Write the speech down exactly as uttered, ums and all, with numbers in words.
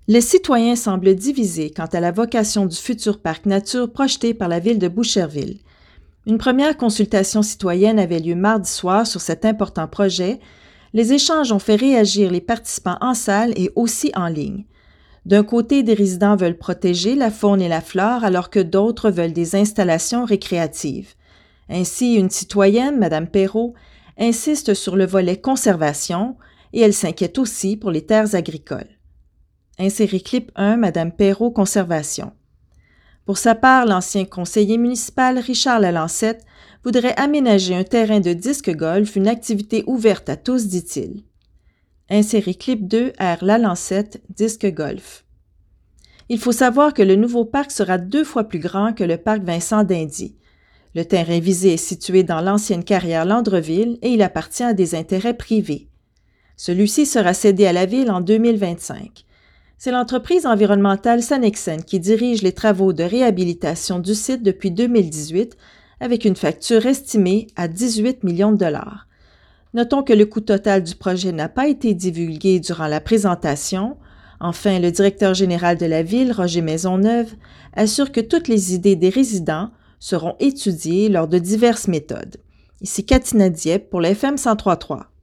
Les citoyens semblent divisés quant à la vocation du futur parc nature projeté par la ville de Boucherville. Une première consultation citoyenne avait lieu mardi soir sur cet important projet. Les échanges ont fait réagir les participants en salle et aussi en ligne. D'un côté, des résidents veulent protéger la faune et la flore alors que d'autres veulent des installations récréatives. Ainsi, une citoyenne, Mme Perrault, insiste sur le volet conservation et elle s'inquiète aussi pour les terres agricoles. Insérer clip un, Mme Perrault, conservation. Pour sa part, l'ancien conseiller municipal Richard Lalancette voudrait aménager un terrain de disque golf, une activité ouverte à tous, dit-il. Insérer clip deux, R. Lalancette, disque golf. Il faut savoir que le nouveau parc sera deux fois plus grand que le parc Vincent d'Indy. Le terrain visé est situé dans l'ancienne carrière Landreville et il appartient à des intérêts privés. Celui-ci sera cédé à la ville en deux mille vingt-cinq. C'est l'entreprise environnementale Sanexen qui dirige les travaux de réhabilitation du site depuis deux mille dix-huit avec une facture estimée à dix-huit millions de dollars. Notons que le coût total du projet n'a pas été divulgué durant la présentation. Enfin, le directeur général de la ville, Roger Maisonneuve, assure que toutes les idées des résidents seront étudiées lors de diverses méthodes. Ici Katina Dieppe pour la F M cent trois point trois.